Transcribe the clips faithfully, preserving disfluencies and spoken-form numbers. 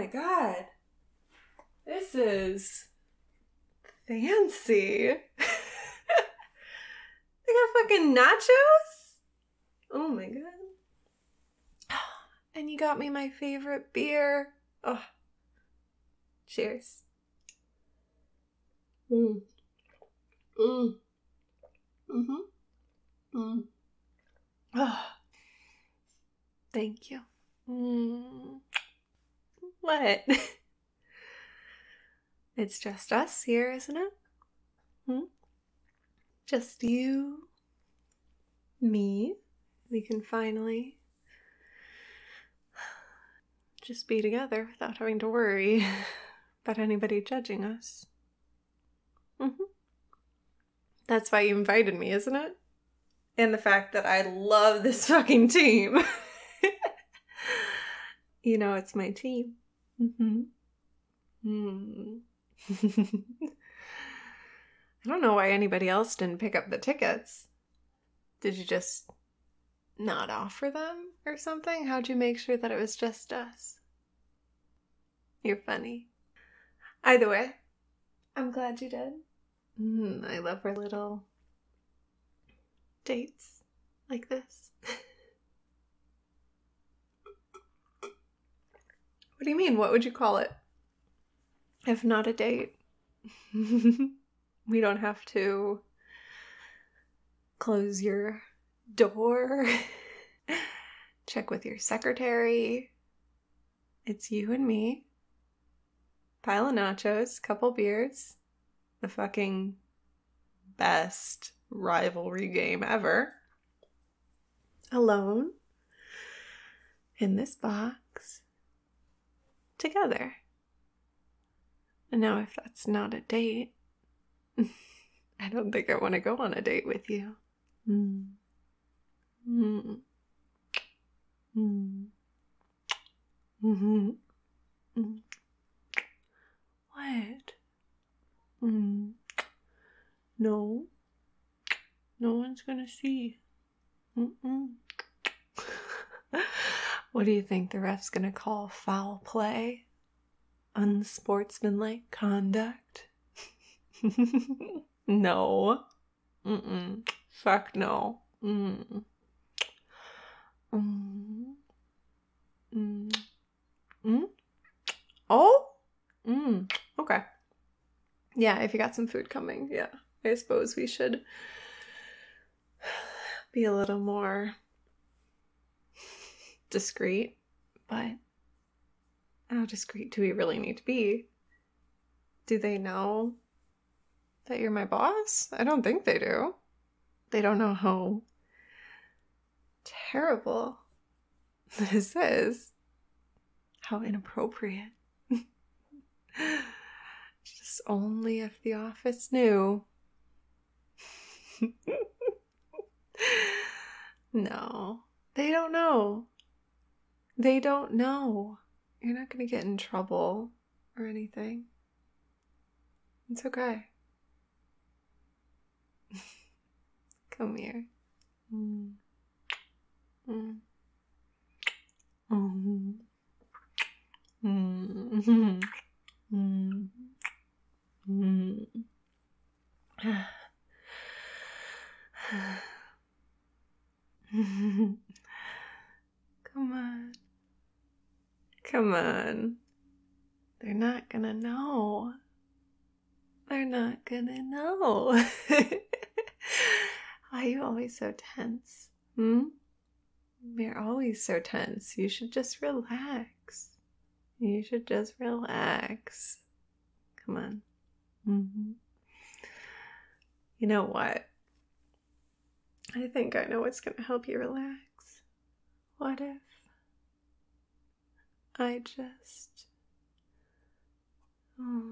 God. This is fancy. They got fucking nachos? Oh my God. And you got me my favorite beer. Oh. Cheers. Mm. Mm. Mm-hmm. Mm. Oh. Thank you. Mm. What? It's just us here, isn't it? Hmm? Just you, me. We can finally just be together without having to worry about anybody judging us. Mm-hmm. That's why you invited me, isn't it? And the fact that I love this fucking team. You know, it's my team. Mm-hmm. Mm. I don't know why anybody else didn't pick up the tickets. Did you just not offer them or something? How'd you make sure that it was just us? You're funny. Either way, I'm glad you did. Mm, I love our little dates like this. What do you mean? What would you call it? If not a date. We don't have to close your door, check with your secretary. It's you and me. Pile of nachos, couple beers. The fucking best rivalry game ever. Alone. In this box. Together. And now if that's not a date, I don't think I want to go on a date with you. Mm. Mm. Mm. Mm-hmm. Mm. What? Mm. No. No one's gonna see. Mm-mm. What do you think the ref's gonna call foul play? Unsportsmanlike conduct? No. Mm-mm. Fuck no. Mm. Mm. Mm. Mm. Oh? Mm. Okay. Yeah, if you got some food coming, yeah. I suppose we should be a little more discreet, but how discreet do we really need to be? Do they know that you're my boss? I don't think they do. They don't know how terrible this is. How inappropriate. Just only if the office knew. No, they don't know. They don't know. You're not going to get in trouble or anything. It's okay. Come here. Mm. Mm. Mm. Mm. Mm. Mm. Come on. Come on. They're not gonna know. They're not gonna know. Why are you always so tense? Hmm? You're always so tense. You should just relax. You should just relax. Come on. Mm-hmm. You know what? I think I know what's gonna help you relax. What if I just oh,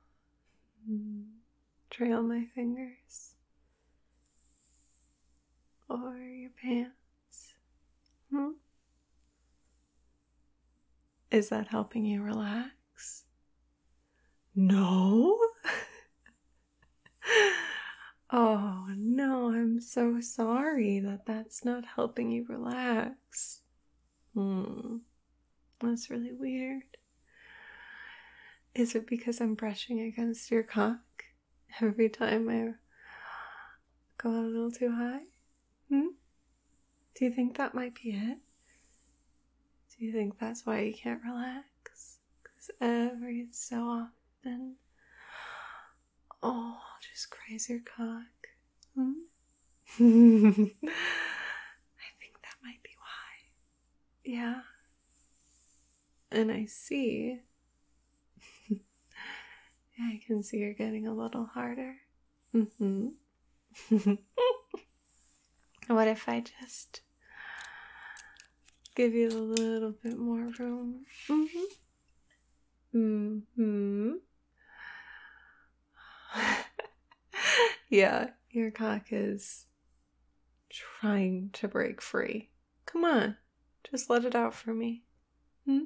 trail my fingers over your pants? Hmm? Is that helping you relax? No? Oh, no, I'm so sorry that that's not helping you relax. Hmm. That's really weird. Is it because I'm brushing against your cock every time I go a little too high? Hmm? Do you think that might be it? Do you think that's why you can't relax? Because every so often, oh, I'll just graze your cock. Hmm? I think that might be why. Yeah. And I see. I can see you're getting a little harder. Mm-hmm. What if I just give you a little bit more room? Mm-hmm. Mm-hmm. Yeah, your cock is trying to break free. Come on, just let it out for me. Hmm?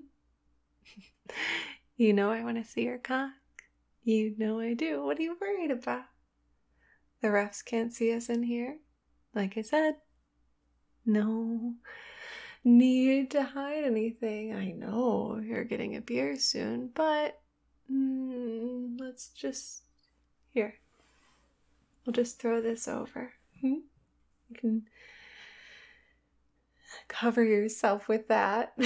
You know I want to see your cock. You know I do. What are you worried about? The refs can't see us in here. Like I said, no need to hide anything. I know you're getting a beer soon, but mm, let's just... Here. We'll just throw this over. Hmm? You can cover yourself with that.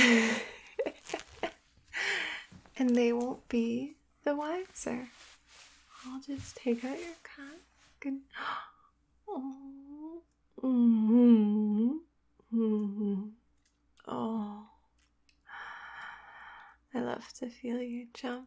And they won't be the wiser. I'll just take out your cock and... Oh. Mm-hmm. Mm-hmm. Oh. I love to feel you jump.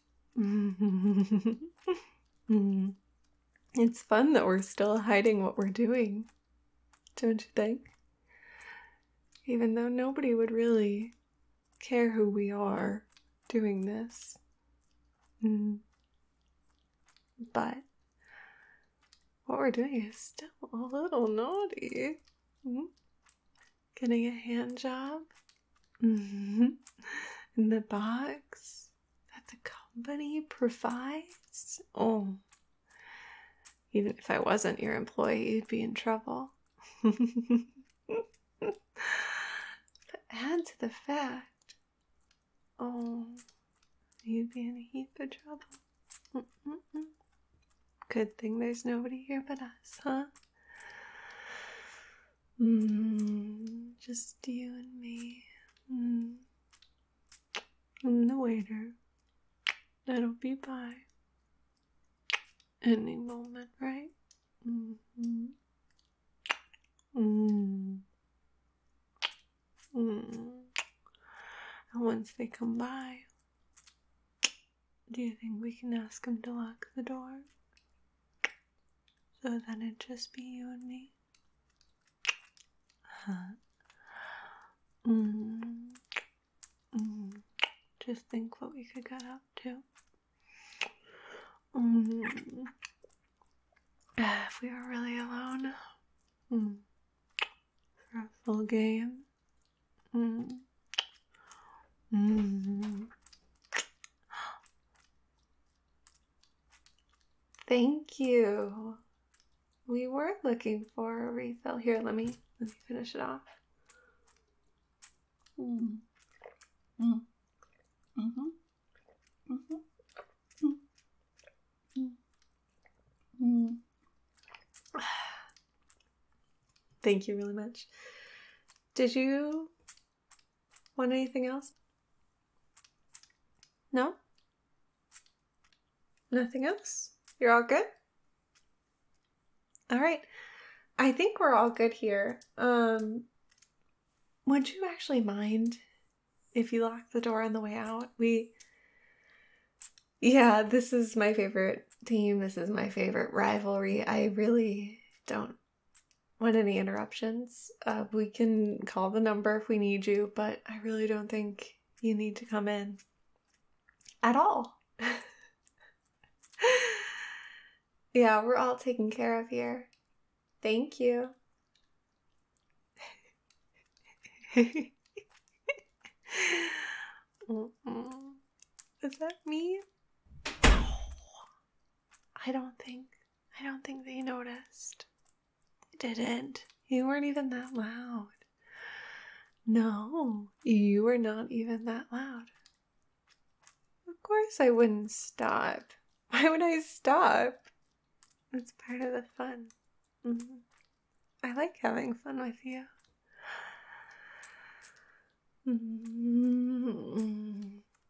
Mm-hmm. It's fun that we're still hiding what we're doing, don't you think? Even though nobody would really care who we are doing this. Mm. But what we're doing is still a little naughty. Mm. Getting a hand job mm-hmm. in the box that the company provides. Oh, even if I wasn't your employee, you'd be in trouble. But add to the fact, oh, you'd be in a heap of trouble. Mm-mm-mm. Good thing there's nobody here but us, huh? Mm, just you and me. Mm. And the waiter. That'll be by any moment, right? Mm-hmm. Mm. Mm. And once they come by, do you think we can ask them to lock the door? So then it'd just be you and me? Huh? Mm. Mm. Just think what we could get up to. Mm. If we were really alone. Mm. For a full game. Mm. Mm. Thank you. We were looking for a refill. Here, let me let me finish it off. Mm. Mm. Mm-hmm. Mm-hmm. Mm. Mm. Thank you really much. Did you want anything else? No? Nothing else? You're all good? All right. I think we're all good here. Um, would you actually mind if you lock the door on the way out? We... Yeah, this is my favorite team. This is my favorite rivalry. I really don't want any interruptions. Uh, we can call the number if we need you, but I really don't think you need to come in at all. Yeah, we're all taken care of here. Thank you. Is that me? I don't think, I don't think they noticed. They didn't. You weren't even that loud. No, you were not even that loud. Of course I wouldn't stop. Why would I stop? That's part of the fun. Mm-hmm. I like having fun with you. Mm-hmm.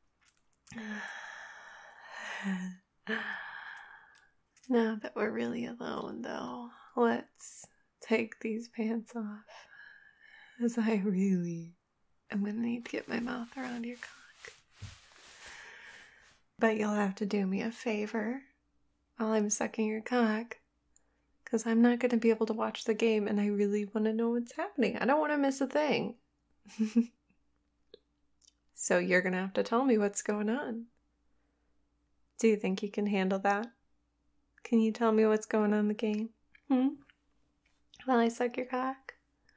Now that we're really alone, though, let's take these pants off, as I really am going to need to get my mouth around your cock. But you'll have to do me a favor while I'm sucking your cock, because I'm not going to be able to watch the game, and I really want to know what's happening. I don't want to miss a thing. So you're going to have to tell me what's going on. Do you think you can handle that? Can you tell me what's going on in the game? Hmm? While I suck your cock?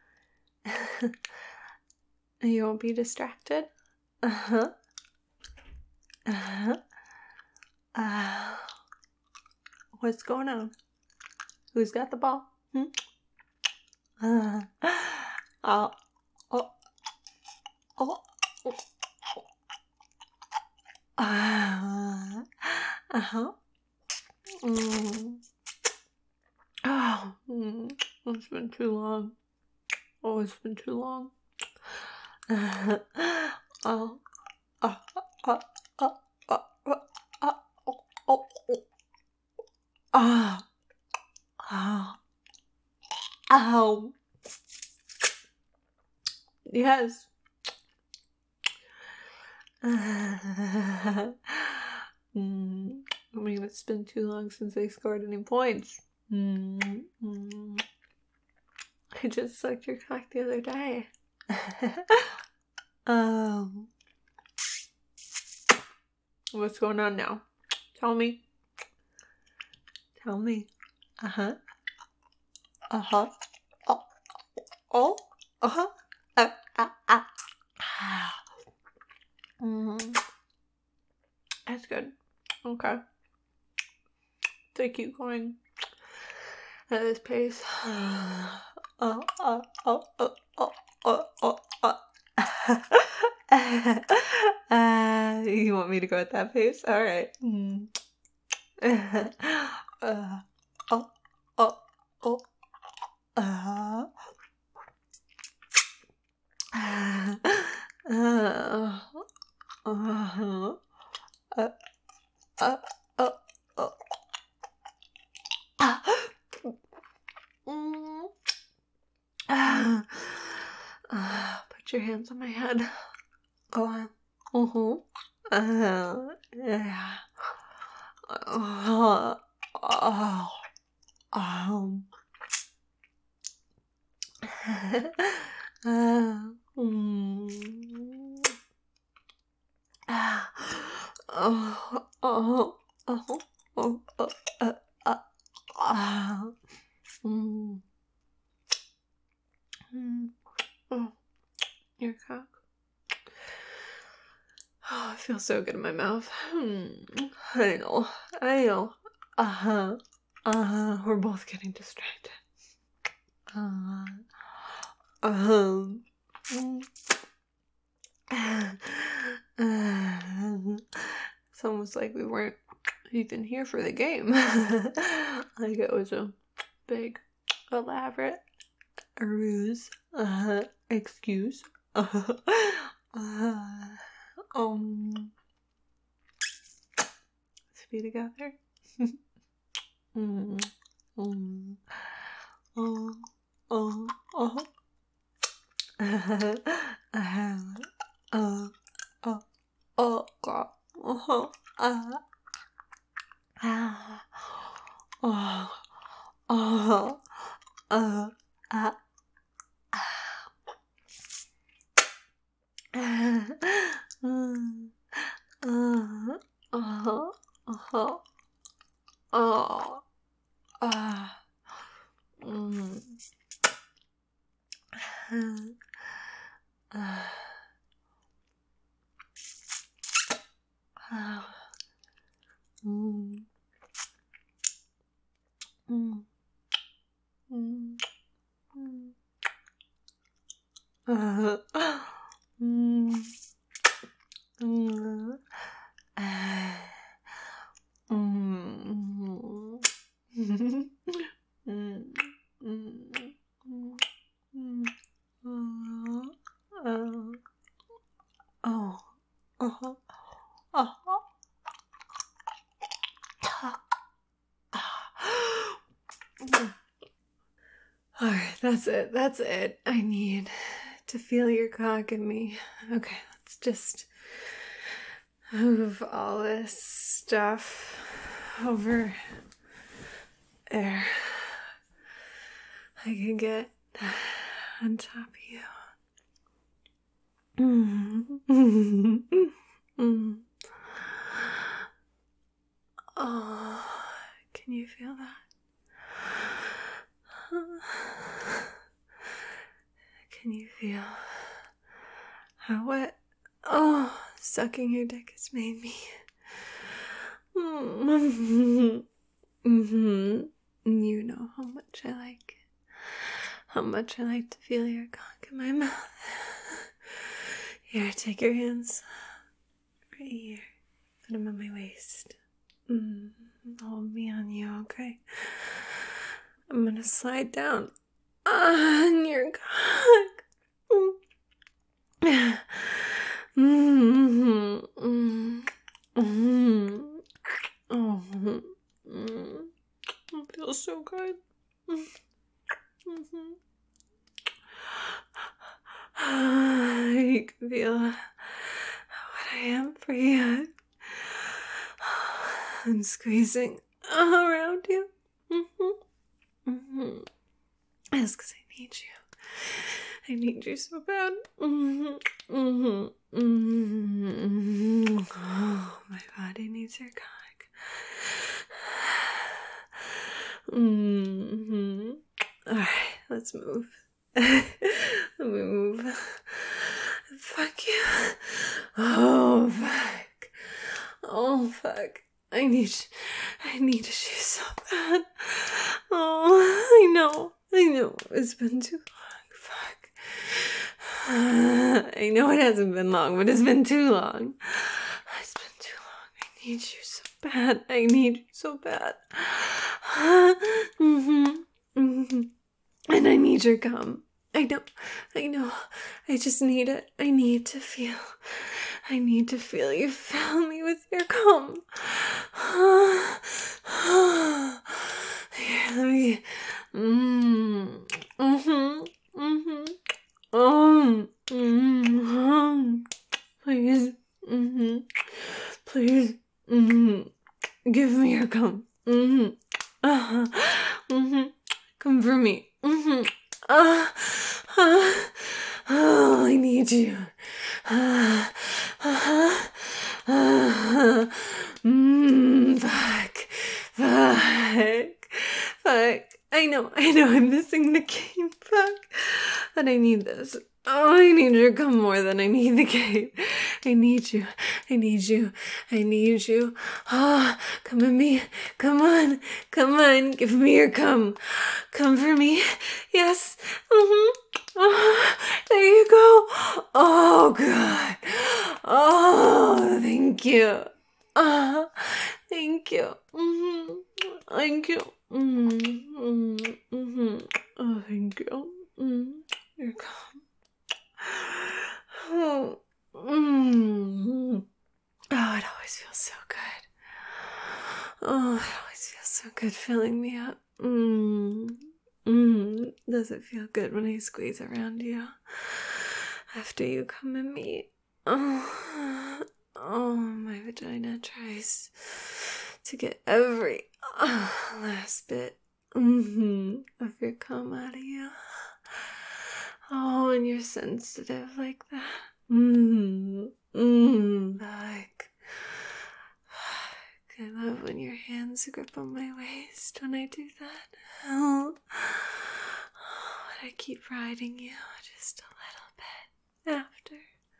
You won't be distracted? Uh-huh. Uh-huh. Uh, what's going on? Who's got the ball? Hmm? Uh, oh, oh, oh, oh. Uh, uh-huh. Mm. Oh, mm. It's been too long. Oh, it's been too long. Uh, oh, uh, uh, uh, uh, uh, uh, oh, oh, oh. Ah, ah, ow. Yes. mm, I mean, it's been too long since I scored any points. Mm, mm. I just sucked your cock the other day. um, what's going on now? Tell me. Tell me. Uh-huh. Uh-huh. Oh. Oh. Uh-huh. Uh, uh, uh. Mm. That's good. Okay. They keep going at this pace. Oh, oh, oh, oh, oh, oh, oh, oh. uh, you want me to go at that pace? All right. Mm. uh, oh, oh, oh. Uh, uh, uh, uh, uh, uh, uh, uh. Mm. Ah. Ah, put your hands on my head. Go on. Uh-huh. Uh, yeah. Uh, oh. Um. uh, mm. Ah. Oh. Oh. Oh. Oh. Oh. Uh. Uh. Ah. Mm. Mm. Oh. Your cock. Oh, it feels so good in my mouth. Hmm. I know. I know. Uh-huh. Uh-huh. We're both getting distracted. Uh, um. It's almost like we weren't even here for the game. Like it was a big, elaborate ruse. Uh, excuse. Uh, uh, um. Let's be together. mm, mm, oh, oh, oh. uh, uh, uh, oh, oh, God. Uh, uh, ah, oh, oh, uh, uh, mm, uh, uh, uh, oh, ah, mm, uh, uh, mm, mm, mm, mm, uh, mm, mm, uh, That's it. That's it. I need to feel your cock in me. Okay, let's just move all this stuff over there. I can get on top of you. Mm-hmm. Mm. Oh, can you feel that? Can you feel how wet, oh, sucking your dick has made me? Mm-hmm. Mm-hmm. You know how much I like it. How much I like to feel your cock in my mouth. Here, take your hands. Right here. Put them on my waist. Mm. Hold me on you, okay? I'm gonna slide down on your cock. Mm. Mm-hmm. Mm-hmm. Oh, mm. It feels so good. Mm-hmm. You can feel what I am for you. I'm squeezing around you. Mm-hmm. Mm-hmm. That's because I need you. I need you so bad. Mm-hmm. Mm-hmm. Mm-hmm. Oh, my body needs your cock. Mm-hmm. Alright, let's move. Let me move. Fuck you. Oh, fuck. Oh, fuck. I need, I need you so bad. Oh, I know. I know. It's been too long. Fuck. Uh, I know it hasn't been long, but it's been too long. It's been too long. I need you so bad. I need you so bad. Mm-hmm. Mm-hmm. And I need your cum. I know. I know. I just need it. I need to feel. I need to feel you fill me with your cum. Here, let me. Mm. Mm-hmm. Mm-hmm. Um. Mm-hmm. Please. Mm-hmm. Please. Mm-hmm. Give me your cum. Mm-hmm. Uh-huh. Mm-hmm. Come for me. Mm-hmm. Uh, uh, oh, I need you. Uh, uh, uh, mm, fuck. Fuck. Fuck. I know, I know I'm missing the game. Fuck. But I need this. Oh, I need your cum more than I need the game. I need you. I need you. I need you. Ah, oh, come at me. Come on. Come on. Give me your cum. Come for me. Yes. Mm-hmm. Oh, there you go. Oh, God. Oh, thank you. Ah, uh, thank you. Mm-hmm. Thank you. Mm-hmm. Mm-hmm. Oh, thank you. Mm-hmm. Your cum. Oh, mm-hmm. Oh, it always feels so good. Oh, it always feels so good filling me up. Mm. Mm. Does it feel good when I squeeze around you after you come at me? Oh, oh, my vagina tries to get every oh, last bit mm-hmm, of your cum out of you. Oh, and you're sensitive like that. Mmm. Mmm. Like. I love when your hands grip on my waist when I do that. Oh. But I keep riding you just a little bit after.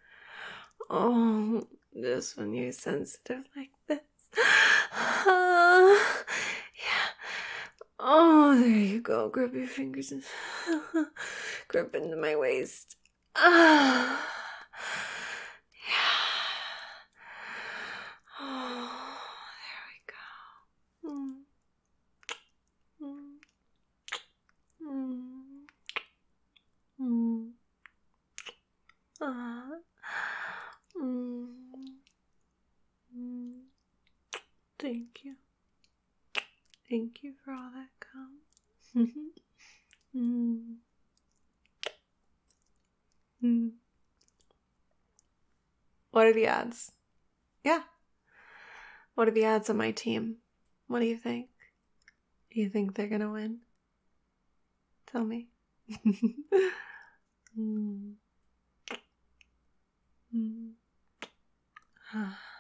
Oh, just when you're sensitive like this. Uh, yeah. Oh, there you go. Grab your fingers and grip into my waist. Ah, yeah. Oh, there we go. Mm. Mm. Mm. Ah. Mm. Mm. Thank you. Thank you for all that cum. mm. Hmm. What are the odds? Yeah. What are the odds on my team? What do you think? Do you think they're gonna win? Tell me. mm. Mm.